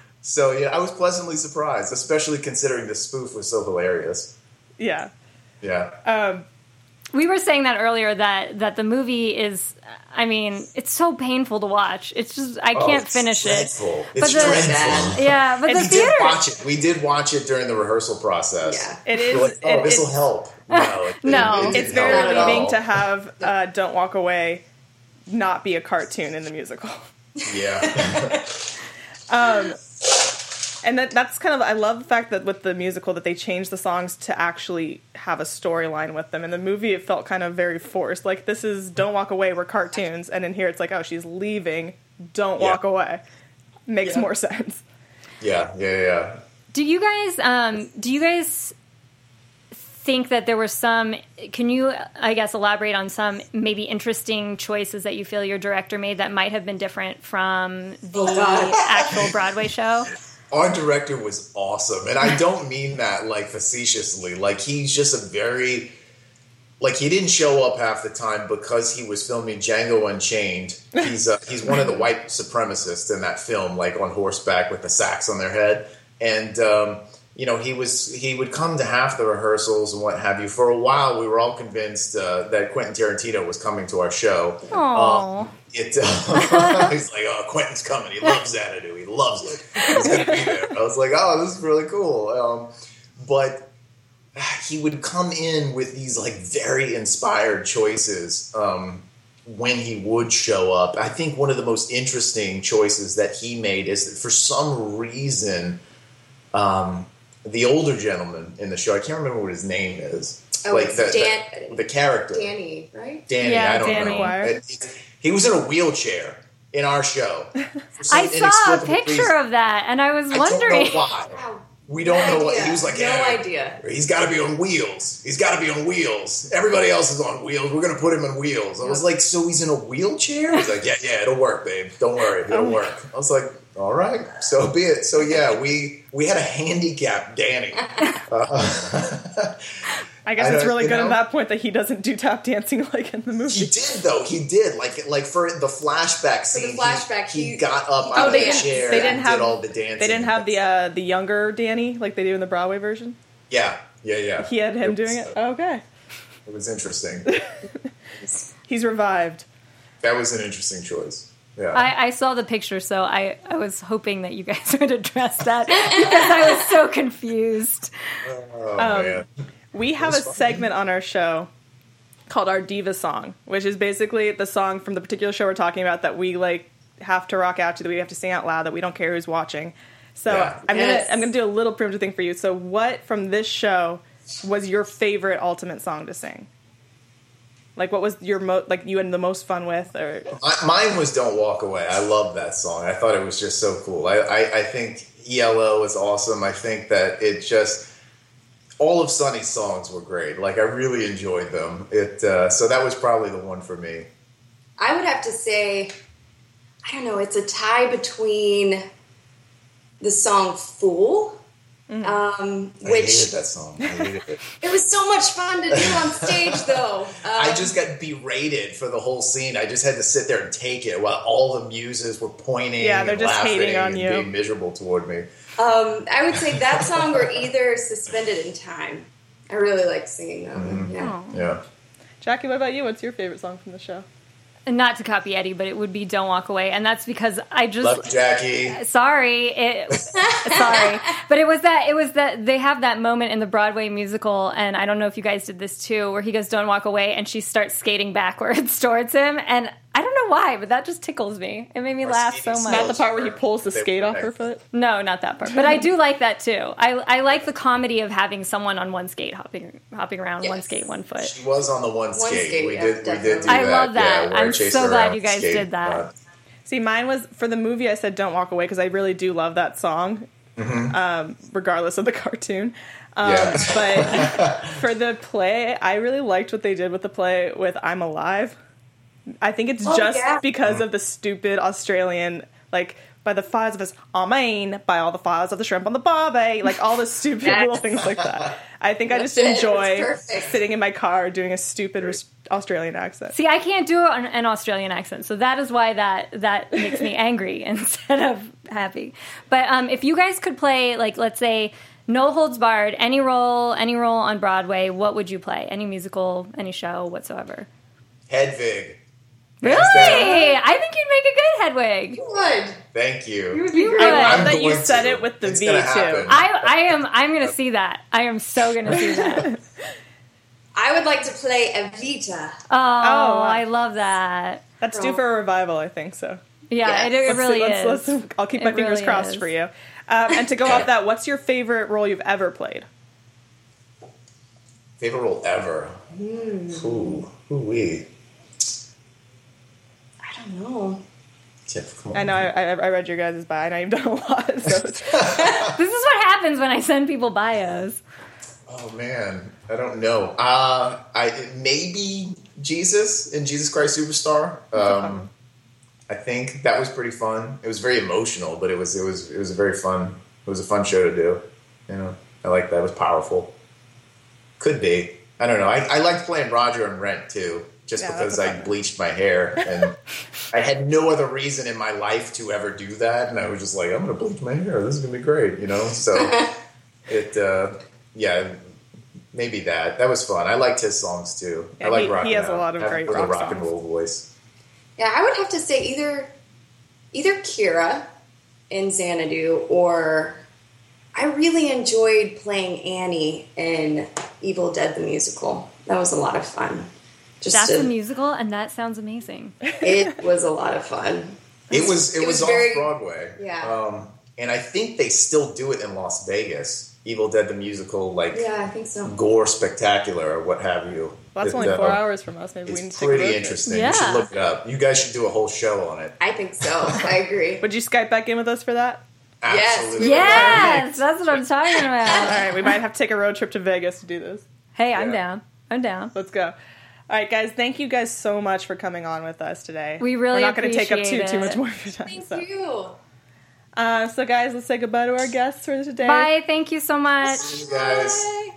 so yeah, I was pleasantly surprised, especially considering the spoof was so hilarious. yeah. Yeah, Um, We were saying that earlier that that the movie is. I mean, it's so painful to watch. It's just I Oh, can't it's finish dreadful. it. It's the, dreadful. Yeah, but And the we We did theater. watch it. We did watch it during the rehearsal process. Yeah. it is. We're like, oh, it- this will it's- help. No, it, No. it, it It's didn't very help at leading all. to have uh, "Don't Walk Away" not be a cartoon in the musical. Yeah. And that that's kind of I love the fact that with the musical that they changed the songs to actually have a storyline with them. In the movie, it felt kind of very forced. Like this is "Don't Walk Away," we're cartoons, and in here it's like, oh, she's leaving. Don't Yeah. walk away. Makes Yeah. more sense. Yeah, yeah, yeah. Do you guys? Um, do you guys think that there were some? Can you, I guess, elaborate on some maybe interesting choices that you feel your director made that might have been different from the Oh, God. actual Broadway show? Our director was awesome, and I don't mean that like facetiously. Like he's just a very like he didn't show up half the time because he was filming Django Unchained. He's uh, he's one of the white supremacists in that film, like on horseback with the sacks on their head, and um, you know he was he would come to half the rehearsals and what have you. For a while, we were all convinced uh, that Quentin Tarantino was coming to our show. Oh, It, uh, he's like, "Oh, Quentin's coming. He loves Xanadu. He loves it. He's going to be there." I was like, "Oh, this is really cool." Um, but he would come in with these like very inspired choices um, when he would show up. I think one of the most interesting choices that he made is that for some reason, um, the older gentleman in the show, I can't remember what his name is. Oh, like it's the, Dan- the, the character. Danny, right? Danny, Yeah, I don't Danny. know. McGuire. It- it- he was in a wheelchair in our show. For some I saw a inexplicable picture reason. of that, and I was I wondering. don't know why. Wow. We don't No know what idea. he was like. No "Yeah, idea. He's got to be on wheels. He's got to be on wheels. Everybody else is on wheels. We're going to put him on wheels." I was like, "So he's in a wheelchair?" He's like, "Yeah, yeah, it'll work, babe. Don't worry, it'll work." I was like, "All right, so be it." So yeah, we we had a handicapped Danny. Uh, I guess I it's don't- really you good know? at that point that he doesn't do tap dancing like in the He movie. did though. He did like like for the flashback the scene. he- flashback, he, he- got up he out of did the dance. chair. They didn't and have- did all the dancing. They didn't have the uh, the younger Danny like they do in the Broadway version. yeah, yeah, yeah. He had him was, doing it. uh, Okay, It was interesting. he's revived. That was an interesting choice. Yeah. I, I saw the picture, so I, I was hoping that you guys would address that because I was so confused. oh um, man. We have a was fun. segment on our show called our Diva Song, which is basically the song from the particular show we're talking about that we like have to rock out to, that we have to sing out loud, that we don't care who's watching. So Yeah. I'm Yes. gonna I'm gonna do a little preemptive thing for you. So what from this show was your favorite ultimate song to sing? Like what was your mo- like you had the most fun with? Or I, mine was "Don't Walk Away." I love that song. I thought it was just so cool. I, I, I think E L O is awesome. I think that it just all of Sonny's songs were great. Like I really enjoyed them. It uh, so that was probably the one for me. I would have to say, I don't know, it's a tie between the song "Fool," um, I which hated that song. I hated it. it was so much fun to do on stage, though. Um, I just got berated for the whole scene. I just had to sit there and take it while all the muses were pointing Yeah, they're and just laughing hating on and you. being miserable toward me. um, I would say that song or either "Suspended in Time." I really like singing that one. Yeah. Yeah. Jackie, what about you? What's your favorite song from the show? And not to copy Eddie, but it would be "Don't Walk Away," and that's because I just Love you, Jackie. sorry, it sorry, but it was that it was that they have that moment in the Broadway musical, and I don't know if you guys did this too, where he goes, "Don't walk away," and she starts skating backwards towards him, and I don't know why, but that just tickles me. It made me Or laugh so skating much. Not the part where he pulls the They skate were off her next. foot? No, not that part. But I do like that too. I I like the comedy of having someone on one skate hopping hopping around, one Yes. skate, one foot. She was on the one skate. skate, we yeah, did. We did definitely. do I that. love that. Yeah, where I I'm chased so her glad around you guys skate. did that. Uh, See, mine was, for the movie, I said "Don't Walk Away" because I really do love that song, um, regardless of the cartoon. Um, Yeah. But for the play, I really liked what they did with the play with "I'm Alive." I think it's Oh, just yeah. because of the stupid Australian, like, by the fires of us, I mean, by all the fires of the shrimp on the barbie, like all the stupid Yes. little things like that. I think I just That's it. enjoy It's perfect. sitting in my car doing a stupid Aus- Australian accent. See, I can't do an, an Australian accent, so that is why that that makes me angry instead of happy. But um, if you guys could play, like, let's say, no holds barred, any role, any role on Broadway, what would you play? Any musical, any show, whatsoever. Hedwig. Really? Hands down. I think you'd make a good Hedwig. You would. Thank you. You would be You great. would. I love I'm that you going said to. it with the It's V, gonna too. happen. I I am I'm gonna see that. I am so gonna see that. I would like to play Evita. Oh, wow. I love that. That's due for a revival, I think, so. Yeah, Yes. it, it Let's- really let's- is. let's- I'll keep my It fingers really crossed is. for you. Um, and to go off that, what's your favorite role you've ever played? Favorite role ever. Ooh, ooh wee. I don't know. Tiff, come on. I know I, I, I read your guys' bio. I know you've done a lot. So it's, This is what happens when I send people bios. Oh man, I don't know. Uh, I maybe Jesus in Jesus Christ Superstar. Um, I think that was pretty fun. It was very emotional, but it was it was it was a very fun. It was a fun show to do. You know, I like that. It was powerful. Could be. I don't know. I, I liked playing Roger and Rent too, just Yeah, because that's a I fun one. bleached my hair and I had no other reason in my life to ever do that, and I was just like, I'm going to bleach my hair. This is going to be great, you know. So it, uh, yeah, maybe that. That was fun. I liked his songs too. Yeah, I like he- rock. he has a lot of great with rock a rock and songs. roll voice. Yeah, I would have to say either either Kira in Xanadu or I really enjoyed playing Annie in Evil Dead the musical. That was a lot of fun. Just That's to, a musical, and that sounds amazing. it was a lot of fun. It was it, It was, was very- off Broadway. Yeah. Um, and I think they still do it in Las Vegas. Evil Dead the musical, like Yeah, I think so. gore spectacular or what have you. well, that's It, only uh, four hours from us. Maybe we need It's to take a road pretty trip. interesting. Yeah. You should look it up. You guys should do a whole show on it. I think so. I agree. Would you Skype back in with us for that? Yes, Absolutely. we Yes, that's what I'm talking All about. right, we might have to take a road trip to Vegas to do this. Hey, I'm Yeah. down. I'm down. Let's go. All right, guys, thank you guys so much for coming on with us today. We really We're not going to take up too, appreciate too it. much more of your time. Thank so. you. Uh, so, guys, let's say goodbye to our guests for today. Bye. Thank you so much. You guys. Bye.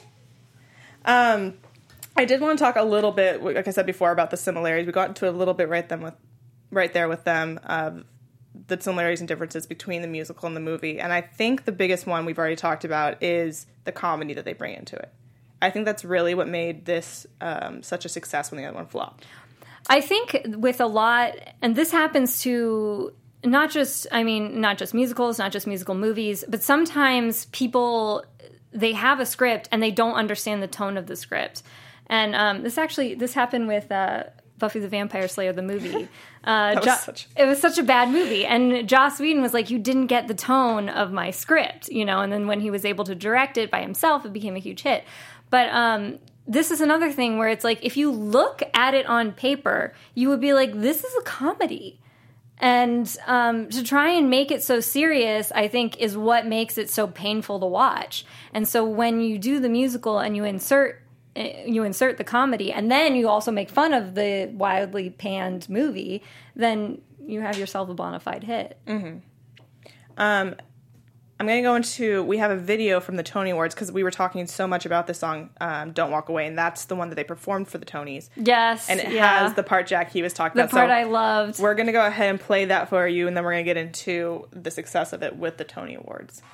Um, I did want to talk a little bit, like I said before, about the similarities. We got into a little bit right then with, right there with them, uh, the similarities and differences between the musical and the movie. And I think the biggest one we've already talked about is the comedy that they bring into it. I think that's really what made this um, such a success when the other one flopped. I think with a lot, and this happens to not just, I mean, not just musicals, not just musical movies, but sometimes people, they have a script and they don't understand the tone of the script. And um, this actually, this happened with uh, Buffy the Vampire Slayer, the movie. Uh, was jo- such- it was such a bad movie. And Joss Whedon was like, you didn't get the tone of my script, you know, and then when he was able to direct it by himself, it became a huge hit. But um, this is another thing where it's like, if you look at it on paper, you would be like, this is a comedy. And um, to try and make it so serious, I think, is what makes it so painful to watch. And so when you do the musical and you insert you insert the comedy, and then you also make fun of the wildly panned movie, then you have yourself a bona fide hit. Mm-hmm. Um, I'm going to go into, we have a video from the Tony Awards, because we were talking so much about the song um, Don't Walk Away, and that's the one that they performed for the Tonys. Yes, and it yeah. has the part Jackie was talking the about. The part so I loved. We're going to go ahead and play that for you, and then we're going to get into the success of it with the Tony Awards.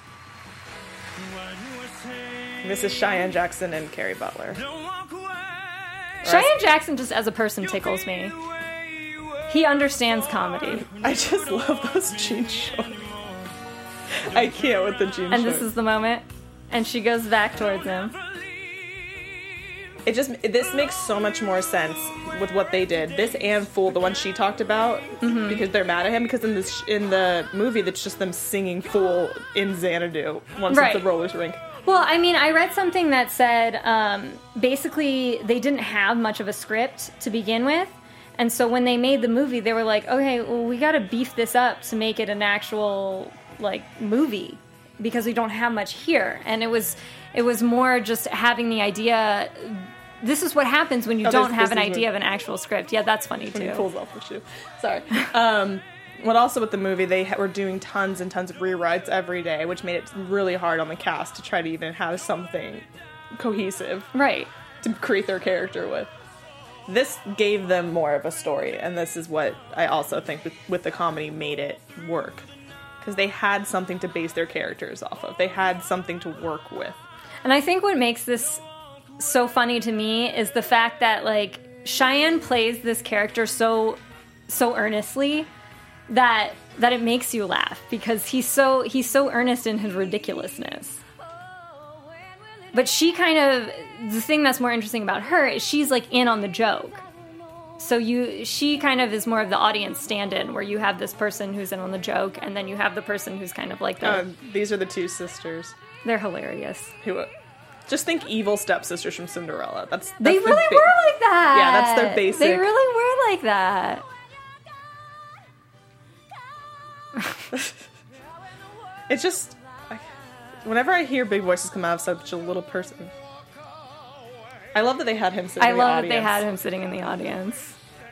This is Cheyenne Jackson and Carrie Butler. Cheyenne Jackson just as a person tickles me. He understands comedy. I just love those jean shorts. I can't with the jean and shorts. This is the moment. And she goes back towards him. It just, this makes so much more sense with what they did. This and Fool, the one she talked about, mm-hmm. because they're mad at him, because in this in the movie, that's just them singing Fool in Xanadu once right. it's the roller rink. Well, I mean, I read something that said um, basically they didn't have much of a script to begin with. And so when they made the movie, they were like, okay, well, we got to beef this up to make it an actual, like, movie because we don't have much here. And it was it was more just having the idea, this is what happens when you oh, don't have an idea what... of an actual script. Yeah, that's funny, too. When he pulls off the shoe. Sorry. Um... But also with the movie, they were doing tons and tons of rewrites every day, which made it really hard on the cast to try to even have something cohesive, right, to create their character with. This gave them more of a story, and this is what I also think with, with the comedy made it work. Because they had something to base their characters off of. They had something to work with. And I think what makes this so funny to me is the fact that, like, Cheyenne plays this character so so earnestly that that it makes you laugh because he's so he's so earnest in his ridiculousness. But she kind of, the thing that's more interesting about her is she's like in on the joke. So you she kind of is more of the audience stand-in where you have this person who's in on the joke and then you have the person who's kind of like the uh, these are the two sisters. They're hilarious. Who just think evil stepsisters from Cinderella. That's, that's They really ba- were like that. Yeah, that's their basic. They really were like that. It's just, I, whenever I hear big voices come out of such a little person, I love that they had him sitting I in the love audience. that they had him sitting in the audience.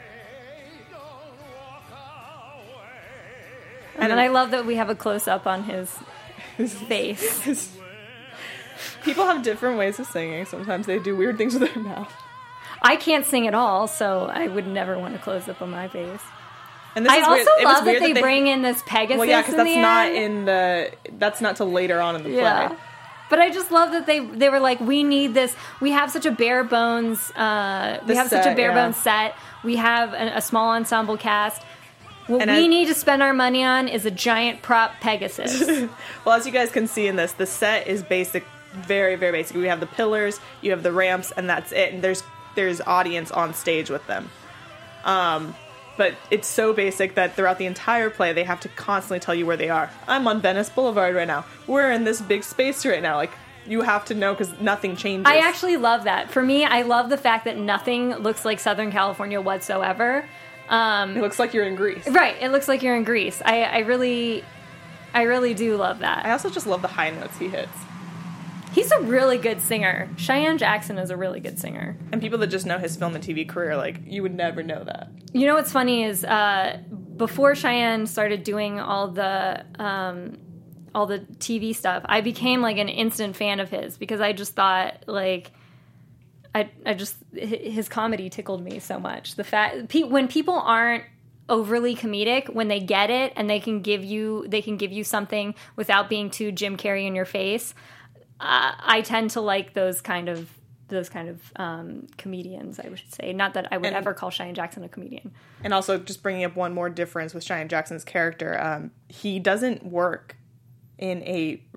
And, and then I love that we have a close-up on his, his face. His, people have different ways of singing. Sometimes they do weird things with their mouth. I can't sing at all, so I would never want to close up on my face. And this I is also weird. love that they, that they bring in this Pegasus. Well, yeah, because in that's the not end. in the. That's not till later on in the play. Yeah. But I just love that they they were like, we need this. We have such a bare bones. Uh, we The have such a set, bare yeah. bones set. We have a, a small ensemble cast. What And we I- need to spend our money on is a giant prop Pegasus. Well, as you guys can see in this, the set is basic, very, very basic. We have the pillars, you have the ramps, and that's it. And there's there's audience on stage with them. Um. But it's so basic that throughout the entire play, they have to constantly tell you where they are. I'm on Venice Boulevard right now. We're in this big space right now. Like, you have to know because nothing changes. I actually love that. For me, I love the fact that nothing looks like Southern California whatsoever. Um, It looks like you're in Greece. right. It looks like you're in Greece. I, I really, I really do love that. I also just love the high notes he hits. He's a really good singer. Cheyenne Jackson is a really good singer. And people that just know his film and T V career, like, you would never know that. You know what's funny is uh, before Cheyenne started doing all the um, all the T V stuff, I became like an instant fan of his because I just thought like I I just his comedy tickled me so much. The fact pe- when people aren't overly comedic, when they get it and they can give you they can give you something without being too Jim Carrey in your face. Uh, I tend to like those kind of those kind of um, comedians, I should say. Not that I would And- ever call Cheyenne Jackson a comedian. And also, just bringing up one more difference with Cheyenne Jackson's character, um, he doesn't work in a r-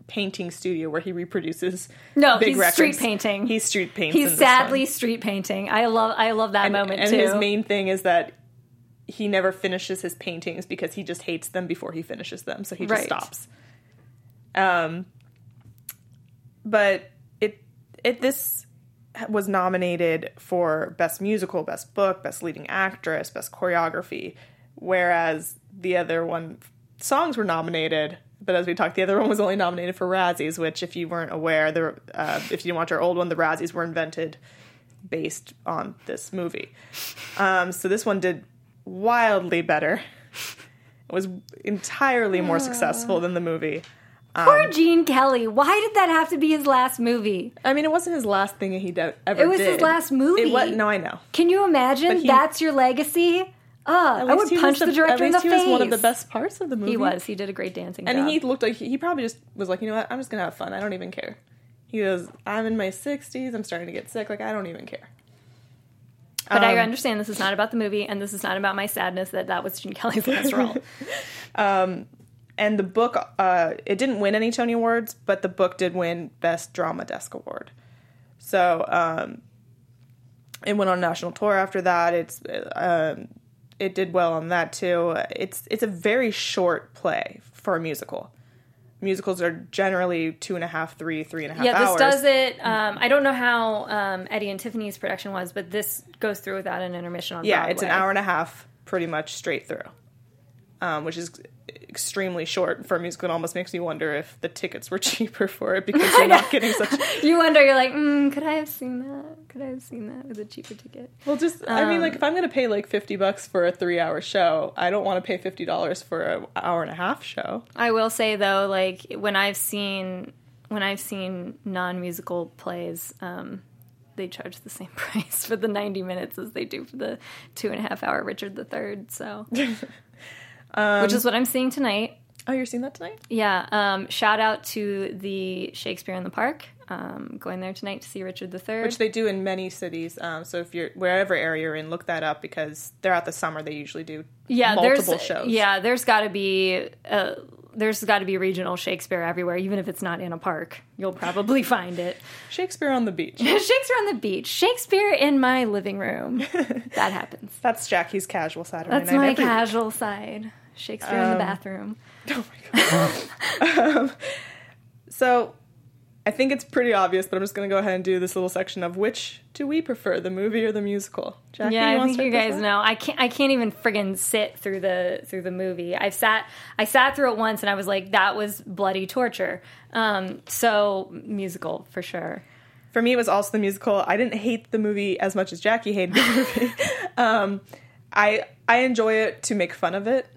painting studio where he reproduces No, big he's records. street painting. He's street painting. He's sadly street painting. I love I love that and, moment and too. his main thing is that he never finishes his paintings because he just hates them before he finishes them, so he just Right. stops. Um, but it it this was nominated for Best Musical, Best Book, Best Leading Actress, Best Choreography, whereas the other one, songs were nominated, but as we talked, the other one was only nominated for Razzies, which, if you weren't aware, the uh, if you didn't watch our old one, the Razzies were invented based on this movie. Um, so this one did wildly better. It was entirely more successful than the movie. Poor Gene Kelly. Why did that have to be his last movie? I mean, it wasn't his last thing he de- ever did. It was his last movie. It was, no, I know. Can you imagine? he- That's your legacy? Uh, At I least would he punch was the director At in the least he face. was one of the best parts of the movie. He was. He did a great dancing And job. he looked like, he probably just was like, you know what, I'm just going to have fun. I don't even care. He goes, I'm in my sixties. I'm starting to get sick. Like, I don't even care. But I Um, understand this is not about the movie, and this is not about my sadness that that was Gene Kelly's last role. And the book, uh, it didn't win any Tony Awards, but the book did win Best Drama Desk Award. So um, it went on a national tour after that. It's um, it did well on that too. It's it's a very short play for a musical. Musicals are generally two and a half, three, three and a half Yeah, this hours. does it. Um, I don't know how um, Eddie and Tiffany's production was, but this goes through without an intermission on Yeah, Broadway. it's an hour and a half, pretty much straight through, um, which is extremely short for a musical. It almost makes me wonder if the tickets were cheaper for it because you're not getting such. You wonder, you're like, mm, could I have seen that? Could I have seen that with a cheaper ticket? Well, just I mean, like if I'm going to pay like fifty bucks for a three-hour show, I don't want to pay fifty dollars for an hour and a half show. I will say though, like when I've seen when I've seen non-musical plays, um, they charge the same price for the ninety minutes as they do for the two and a half hour Richard the Third. So, um, which is what I'm seeing tonight. Oh, you're seeing that tonight? Yeah. Um, shout out to the Shakespeare in the Park. Um, going there tonight to see Richard the Third. Which they do in many cities. Um, so if you're wherever area you're in, look that up because throughout the summer they usually do yeah, multiple there's, shows. Yeah, there's got to be uh, there's got to be regional Shakespeare everywhere, even if it's not in a park. You'll probably find it. Shakespeare on the beach. Shakespeare on the beach. Shakespeare in my living room. That happens. That's Jackie's casual Saturday That's night. my every casual side. Shakespeare in the bathroom. Oh my god. um, so I think it's pretty obvious, but I'm just going to go ahead and do this little section of which do we prefer, the movie or the musical? Jackie, Yeah, you I wanna think start you this guys one? know. I can't. I can't even friggin' sit through the through the movie. I've sat. I sat through it once, and I was like, that was bloody torture. Um, so musical for sure. For me, it was also the musical. I didn't hate the movie as much as Jackie hated the movie. um, I I enjoy it to make fun of it,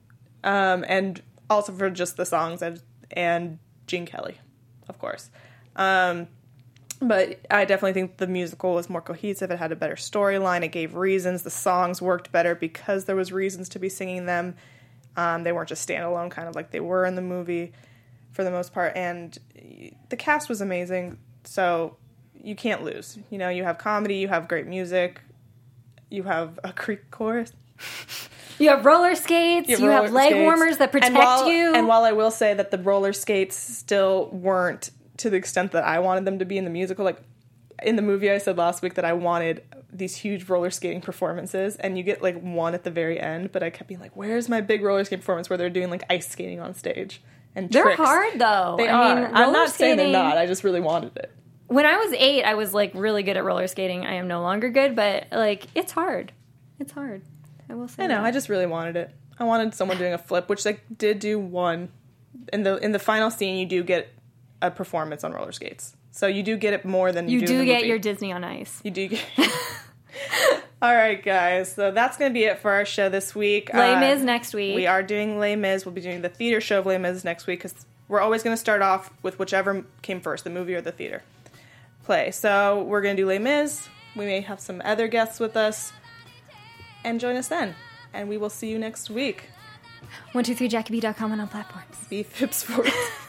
um, and also for just the songs and, and Gene Kelly, of course. Um, but I definitely think the musical was more cohesive. It had a better storyline. It gave reasons. The songs worked better because there was reasons to be singing them. Um, they weren't just standalone, kind of like they were in the movie for the most part. And the cast was amazing. So you can't lose. You know, you have comedy, you have great music, you have a Greek chorus. You have roller skates. You have, roller leg skates. warmers that protect and while, you. And while I will say that the roller skates still weren't to the extent that I wanted them to be in the musical, like in the movie I said last week that I wanted these huge roller skating performances, and you get like one at the very end, but I kept being like, where's my big roller skate performance where they're doing like ice skating on stage? And They're tricks. hard though. They I are. mean, I'm roller not saying they're skating- not. I just really wanted it. When I was eight, I was like really good at roller skating. I am no longer good, but like it's hard. It's hard. I will say. I know. that. I just really wanted it. I wanted someone doing a flip, which they did do one. In the in the final scene, you do get a performance on roller skates, so you do get it more than you, You do. do in the get movie. your Disney on Ice. You do get. All right, guys. So that's going to be it for our show this week. Les Uh, Mis next week. We are doing Les Mis. We'll be doing the theater show of Les Mis next week because we're always going to start off with whichever came first, the movie or the theater play. So we're going to do Les Mis. We may have some other guests with us. And join us then. And we will see you next week. one two three jackie b dot com and on platforms. B F I P S fourteen.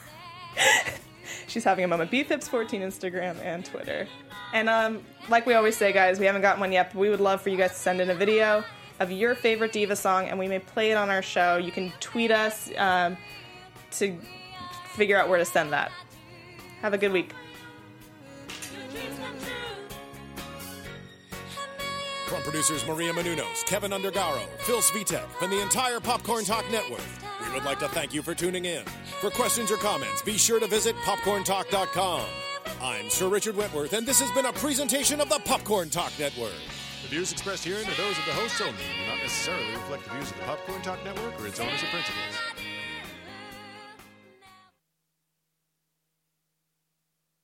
She's having a moment. B F I P S fourteen Instagram and Twitter. And um, like we always say, guys, we haven't gotten one yet, but we would love for you guys to send in a video of your favorite diva song, and we may play it on our show. You can tweet us um, to figure out where to send that. Have a good week. From producers Maria Menounos, Kevin Undergaro, Phil Svitek, and the entire Popcorn Talk Network, we would like to thank you for tuning in. For questions or comments, be sure to visit popcorn talk dot com. I'm Sir Richard Wentworth, and this has been a presentation of the Popcorn Talk Network. The views expressed herein are those of the hosts only and do not necessarily reflect the views of the Popcorn Talk Network or its owners or principals.